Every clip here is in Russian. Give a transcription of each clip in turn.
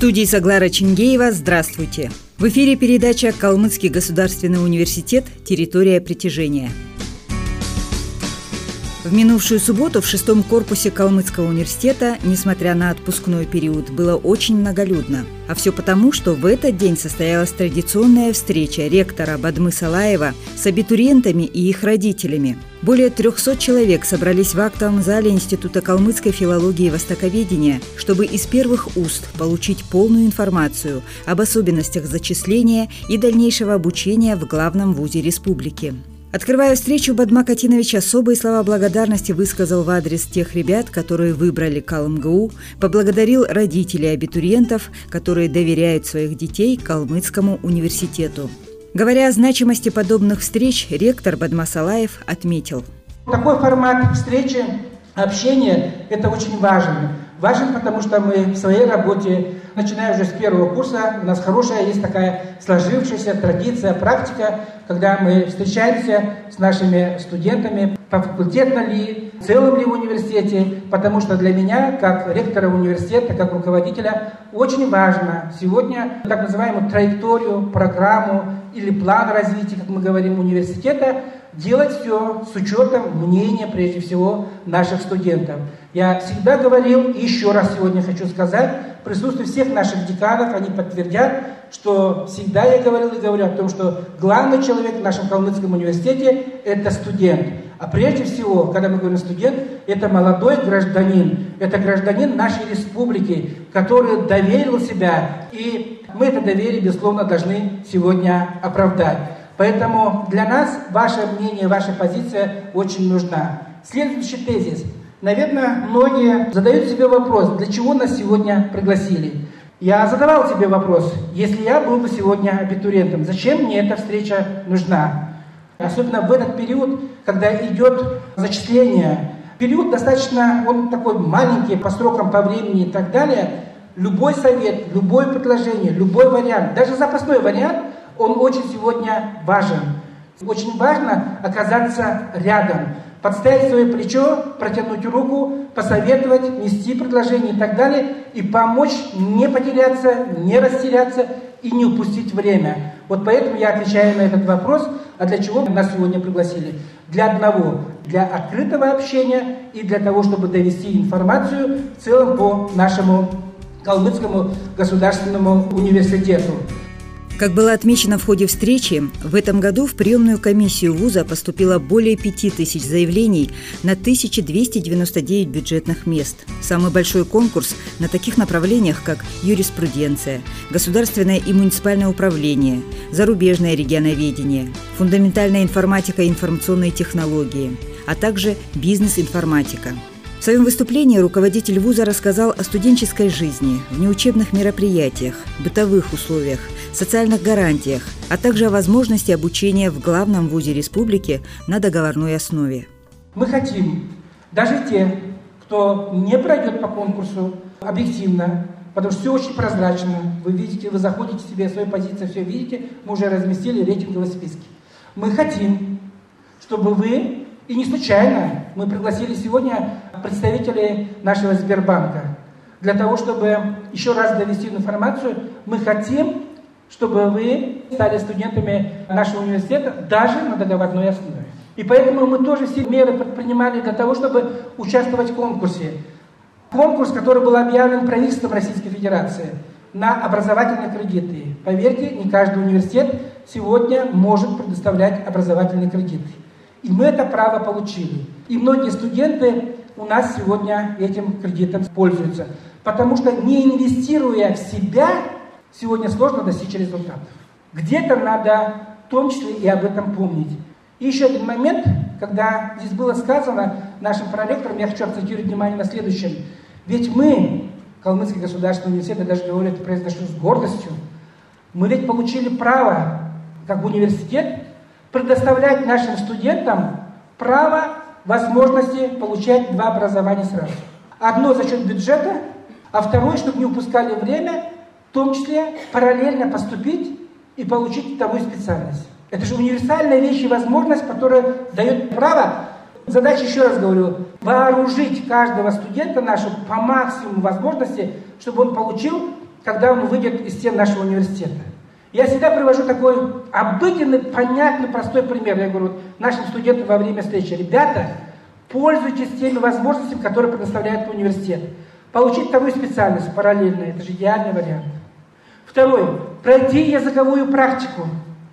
студии Саглара Чингеева. Здравствуйте! В эфире передача «Калмыцкий государственный университет. Территория притяжения». В минувшую субботу в 6-м корпусе Калмыцкого университета, несмотря на отпускной период, было очень многолюдно. А все потому, что в этот день состоялась традиционная встреча ректора Бадмы Салаева с абитуриентами и их родителями. Более 300 человек собрались в актовом зале Института калмыцкой филологии и востоковедения, чтобы из первых уст получить полную информацию об особенностях зачисления и дальнейшего обучения в главном вузе республики. Открывая встречу, Бадма Катинович особые слова благодарности высказал в адрес тех ребят, которые выбрали КалмГУ, поблагодарил родителей абитуриентов, которые доверяют своих детей Калмыцкому университету. Говоря о значимости подобных встреч, ректор Бадма Салаев отметил: такой формат встречи, общения – это очень важен. Важен, потому что мы в своей работе, начиная уже с первого курса, у нас хорошая есть такая сложившаяся традиция, практика, когда мы встречаемся с нашими студентами, по факультетно ли, в целом ли в университете, потому что для меня, как ректора университета, как руководителя, очень важно сегодня так называемую траекторию, программу или план развития, как мы говорим, университета, делать все с учетом мнения, прежде всего, наших студентов. Я всегда говорил, и еще раз сегодня хочу сказать, в присутствии всех наших деканов, они подтвердят, что всегда я говорил и говорю о том, что главный человек в нашем Калмыцком университете – это студент. А прежде всего, когда мы говорим студент, это молодой гражданин, это гражданин нашей республики, который доверил себя, и мы это доверие, безусловно, должны сегодня оправдать. Поэтому для нас ваше мнение, ваша позиция очень нужна. Следующий тезис. Наверное, многие задают себе вопрос, для чего нас сегодня пригласили. Я задавал себе вопрос, если я был бы сегодня абитуриентом, зачем мне эта встреча нужна? Особенно в этот период, когда идет зачисление. Период достаточно, он такой маленький по срокам, по времени и так далее. Любой совет, любое предложение, любой вариант, даже запасной вариант, он очень сегодня важен. Очень важно оказаться рядом, подставить свое плечо, протянуть руку, посоветовать, нести предложение и так далее, и помочь не потеряться, не растеряться и не упустить время. Вот поэтому я отвечаю на этот вопрос, а для чего нас сегодня пригласили? Для одного, для открытого общения и для того, чтобы довести информацию в целом по нашему Калмыцкому государственному университету. Как было отмечено в ходе встречи, в этом году в приемную комиссию вуза поступило более 5000 заявлений на 1299 бюджетных мест. Самый большой конкурс на таких направлениях, как юриспруденция, государственное и муниципальное управление, зарубежное регионоведение, фундаментальная информатика и информационные технологии, а также бизнес-информатика. В своем выступлении руководитель вуза рассказал о студенческой жизни, внеучебных мероприятиях, бытовых условиях, социальных гарантиях, а также о возможности обучения в главном вузе республики на договорной основе. Мы хотим, даже те, кто не пройдет по конкурсу объективно, потому что все очень прозрачно, вы видите, вы заходите себе в свою позицию, все видите, мы уже разместили рейтинговые списки. Мы хотим, чтобы вы, и не случайно, мы пригласили сегодня представителей нашего Сбербанка, для того, чтобы еще раз довести информацию, мы хотим, чтобы вы стали студентами нашего университета даже на договорной основе. И поэтому мы тоже все меры предпринимали для того, чтобы участвовать в конкурсе. Конкурс, который был объявлен правительством Российской Федерации на образовательные кредиты. Поверьте, не каждый университет сегодня может предоставлять образовательные кредиты. И мы это право получили. И многие студенты у нас сегодня этим кредитом пользуются. Потому что не инвестируя в себя, сегодня сложно достичь результатов. Где-то надо в том числе и об этом помнить. И еще один момент, когда здесь было сказано нашим проректором, я хочу акцентировать внимание на следующем. Ведь мы, Калмыцкий государственный университет, я даже говорю, это произношу с гордостью, мы ведь получили право, как университет, предоставлять нашим студентам право возможности получать 2 образования сразу. Одно за счет бюджета, а второе, чтобы не упускали время, в том числе параллельно поступить и получить вторую специальность. Это же универсальная вещь и возможность, которая дает право. Задача, еще раз говорю, вооружить каждого студента нашего по максимуму возможности, чтобы он получил когда он выйдет из стен нашего университета. Я всегда привожу такой обыденный, понятный, простой пример. Я говорю нашим студентам во время встречи: ребята, пользуйтесь теми возможностями, которые предоставляет университет. Получить вторую специальность параллельно – это же идеальный вариант. Второй – пройти языковую практику.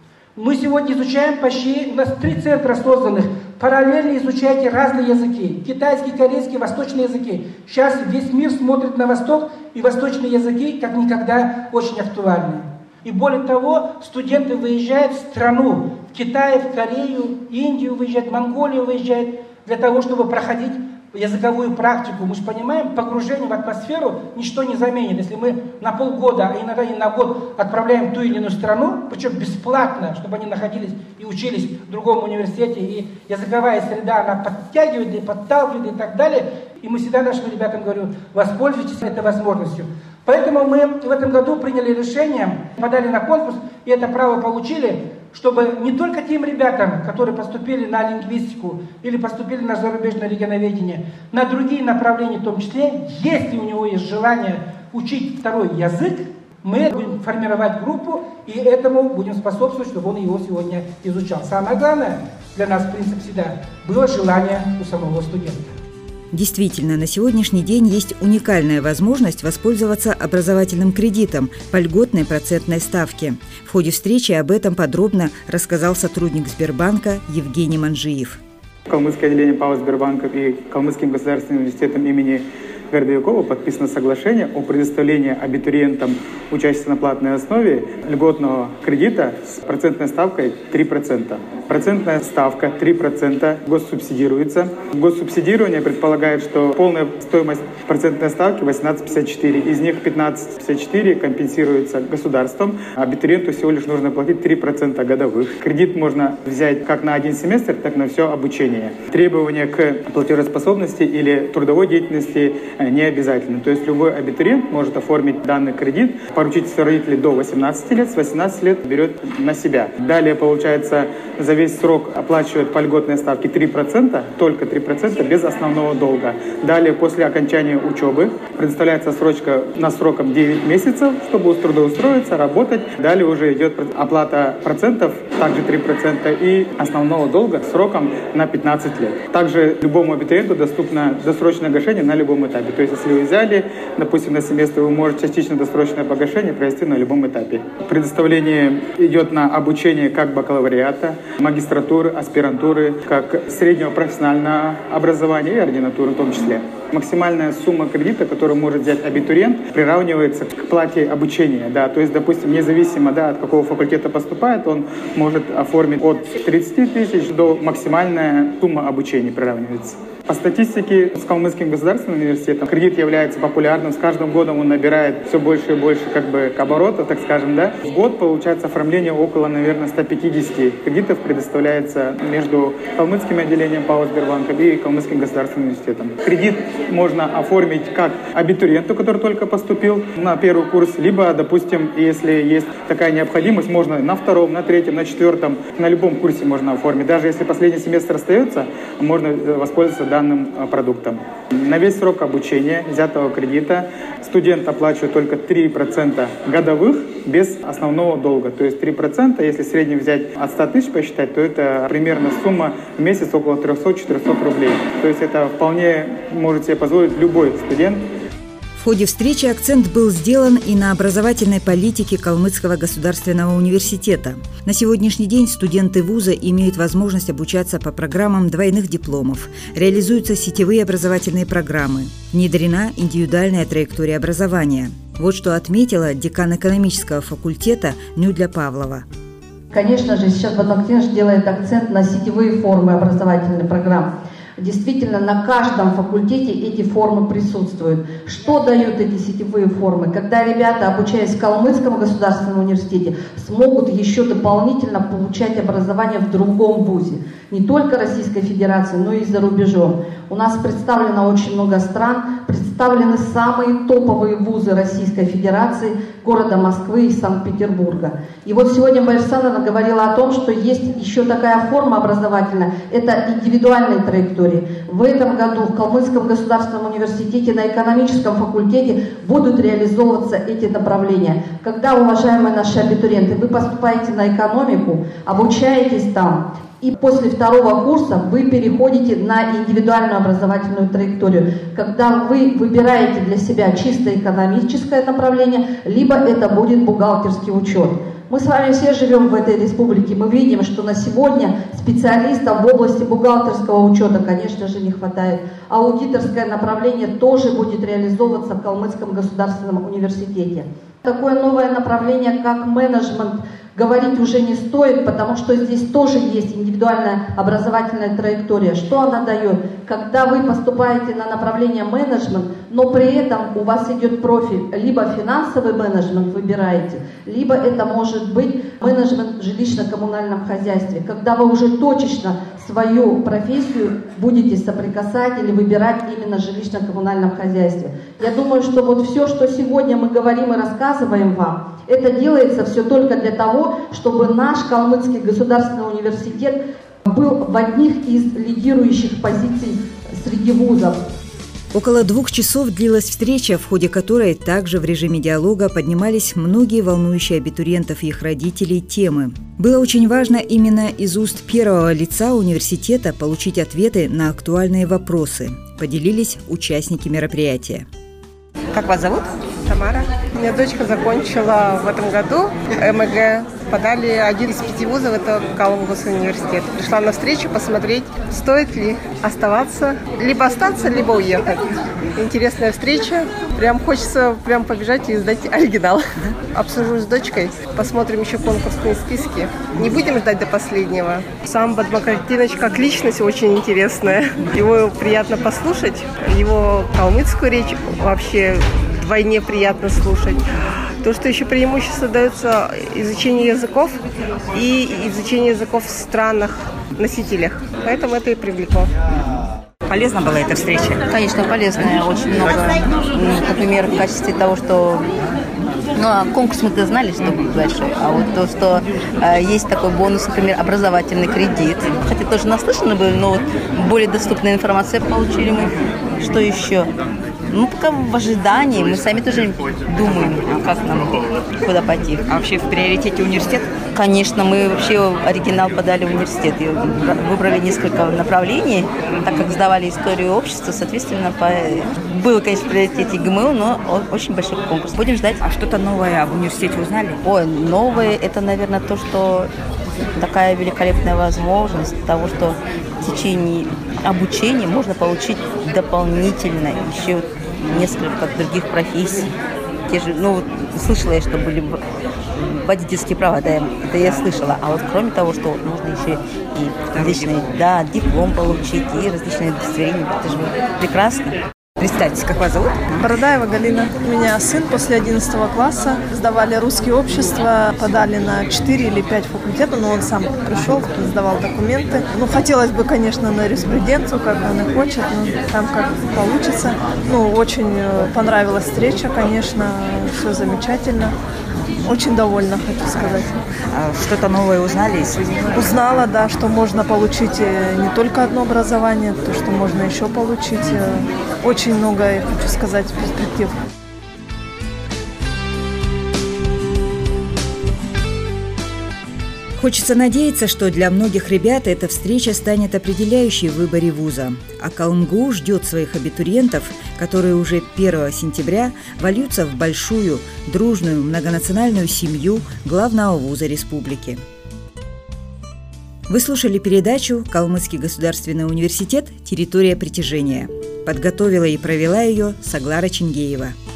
Мы сегодня изучаем почти, у нас 3 центра созданных. Параллельно изучайте разные языки. Китайский, корейский, восточные языки. Сейчас весь мир смотрит на восток, и восточные языки как никогда очень актуальны. И более того, студенты выезжают в страну, в Китай, в Корею, Индию выезжают, Монголию выезжают, для того, чтобы проходить языковую практику. Мы же понимаем, погружение в атмосферу ничто не заменит. Если мы на полгода, а иногда и на год отправляем в ту или иную страну, причем бесплатно, чтобы они находились и учились в другом университете, и языковая среда, она подтягивает и подталкивает и так далее. И мы всегда нашим ребятам говорим: воспользуйтесь этой возможностью. Поэтому мы в этом году приняли решение, подали на конкурс, и это право получили, чтобы не только тем ребятам, которые поступили на лингвистику или поступили на зарубежное регионоведение, на другие направления в том числе, если у него есть желание учить второй язык, мы будем формировать группу и этому будем способствовать, чтобы он его сегодня изучал. Самое главное для нас, в принципе, всегда было желание у самого студента. Действительно, на сегодняшний день есть уникальная возможность воспользоваться образовательным кредитом по льготной процентной ставке. В ходе встречи об этом подробно рассказал сотрудник Сбербанка Евгений Манжиев. Калмыцкое отделение ПАО Сбербанка и Калмыцким государственным университетом имени Гордоякова подписано соглашение о предоставлении абитуриентам, учащимся на платной основе, льготного кредита с процентной ставкой 3%. Процентная ставка 3% госсубсидируется. Госсубсидирование предполагает, что полная стоимость процентной ставки 18,54. Из них 15,54 компенсируется государством. Абитуриенту всего лишь нужно платить 3% годовых. Кредит можно взять как на один семестр, так и на все обучение. Требования к платежеспособности или трудовой деятельности не обязательно. То есть любой абитуриент может оформить данный кредит, поручить родителей до 18 лет, с 18 лет берет на себя. Далее, получается, за весь срок оплачивает по льготной ставке 3%, только 3% без основного долга. Далее, после окончания учебы, предоставляется срочка на сроком 9 месяцев, чтобы трудоустроиться, работать. Далее уже идет оплата процентов, также 3%, и основного долга сроком на 15 лет. Также любому абитуриенту доступно досрочное гашение на любом этапе. То есть, если вы взяли, допустим, на семестр, вы можете частично досрочное погашение провести на любом этапе. Предоставление идет на обучение как бакалавриата, магистратуры, аспирантуры, как среднего профессионального образования и ординатуры в том числе. Максимальная сумма кредита, которую может взять абитуриент, приравнивается к плате обучения. Да, то есть, допустим, независимо от какого факультета поступает, он может оформить от 30 тысяч до максимальная сумма обучения приравнивается. По статистике с Калмыцким государственным университетом кредит является популярным. С каждым годом он набирает все больше и больше оборотов, так скажем. Да? В год получается оформление около, наверное, 150 кредитов предоставляется между Калмыцким отделением ПАО Сбербанка и Калмыцким государственным университетом. Кредит можно оформить как абитуриенту, который только поступил на первый курс, либо, допустим, если есть такая необходимость, можно на втором, на третьем, на четвертом, на любом курсе можно оформить. Даже если последний семестр остается, можно воспользоваться данным продуктом. На весь срок обучения взятого кредита студент оплачивает только 3% годовых без основного долга. То есть 3%, если в среднем взять от 100 тысяч посчитать, то это примерно сумма в месяц около 300-400 рублей. То есть это вполне может себе позволить любой студент. В ходе встречи акцент был сделан и на образовательной политике Калмыцкого государственного университета. На сегодняшний день студенты вуза имеют возможность обучаться по программам двойных дипломов, реализуются сетевые образовательные программы, внедрена индивидуальная траектория образования. Вот что отметила декан экономического факультета Нюдля Павлова. Конечно же, сейчас Бадмактинович делает акцент на сетевые формы образовательных программ. Действительно, на каждом факультете эти формы присутствуют. Что дают эти сетевые формы? Когда ребята, обучаясь в Калмыцком государственном университете, смогут еще дополнительно получать образование в другом вузе. Не только Российской Федерации, но и за рубежом. У нас представлено очень много стран, представлены самые топовые вузы Российской Федерации, города Москвы и Санкт-Петербурга. И вот сегодня Майя Александровна говорила о том, что есть еще такая форма образовательная, это индивидуальная траектория. траектории. В этом году в Калмыцком государственном университете на экономическом факультете будут реализовываться эти направления. Когда, уважаемые наши абитуриенты, вы поступаете на экономику, обучаетесь там, и после второго курса вы переходите на индивидуальную образовательную траекторию, когда вы выбираете для себя чисто экономическое направление, либо это будет бухгалтерский учет. Мы с вами все живем в этой республике, мы видим, что на сегодня специалистов в области бухгалтерского учета, конечно же, не хватает. Аудиторское направление тоже будет реализовываться в Калмыцком государственном университете. Такое новое направление, как менеджмент, говорить уже не стоит, потому что здесь тоже есть индивидуальная образовательная траектория. Что она дает? Когда вы поступаете на направление менеджмент, но при этом у вас идет профиль, либо финансовый менеджмент выбираете, либо это может быть менеджмент в жилищно-коммунальном хозяйстве, когда вы уже точечно свою профессию будете соприкасать или выбирать именно в жилищно-коммунальном хозяйстве. Я думаю, что вот все, что сегодня мы говорим и рассказываем вам, это делается все только для того, чтобы наш Калмыцкий государственный университет был в одних из лидирующих позиций среди вузов. Около 2 часов длилась встреча, в ходе которой также в режиме диалога поднимались многие волнующие абитуриентов и их родителей темы. Было очень важно именно из уст первого лица университета получить ответы на актуальные вопросы, поделились участники мероприятия. Как вас зовут? Тамара. У меня дочка закончила в этом году МГ. Подали один из 5 вузов, это Калмыцкий университет. Пришла на встречу посмотреть, стоит ли оставаться, либо остаться, либо уехать. Интересная встреча. Прям хочется побежать и сдать оригинал. Обсужу с дочкой, посмотрим еще конкурсные списки. Не будем ждать до последнего. Сам Бадмакартинович как личность очень интересная. Его приятно послушать. Его калмыцкую речь вообще вдвойне приятно слушать. То, что еще преимущество дается изучение языков и изучение языков в странах-носителях. Поэтому это и привлекло. Полезна была эта встреча? Конечно, полезная. Очень много. Например, в качестве того, что... конкурс мы-то знали, что будет большой. А вот то, что есть такой бонус, например, образовательный кредит. Хотя тоже наслышаны были, но вот более доступная информация получили мы. Что еще? Пока в ожидании, мы сами тоже думаем, как нам, куда пойти. А вообще в приоритете университет? Конечно, мы вообще оригинал подали в университет и выбрали несколько направлений, так как сдавали историю общества, соответственно, было, конечно, в приоритете ГМУ, но очень большой конкурс. Будем ждать. А что-то новое об университете узнали? Новое, это, наверное, то, что такая великолепная возможность того, что в течение обучения можно получить дополнительно еще несколько других профессий. Слышала я, что были водительские права, да, это я слышала. А вот кроме того, что можно еще и различные, диплом получить, и различные удостоверения, это же прекрасно. Представьтесь, как вас зовут? Бородаева Галина. У меня сын после 11 класса. Сдавали русские общества, подали на 4 или 5 факультетов, но он сам пришел, сдавал документы. Хотелось бы, конечно, на юриспруденцию, как он и хочет, но там как получится. Очень понравилась встреча, конечно, все замечательно. Очень довольна, хочу сказать. Что-то новое узнали? Узнала, да, что можно получить не только одно образование, то, что можно еще получить. Очень много, я хочу сказать, перспектив. Хочется надеяться, что для многих ребят эта встреча станет определяющей в выборе вуза. А КалмГУ ждет своих абитуриентов, которые уже 1 сентября вольются в большую, дружную, многонациональную семью главного вуза республики. Вы слушали передачу «Калмыцкий государственный университет. Территория притяжения». Подготовила и провела ее Саглара Чингеева.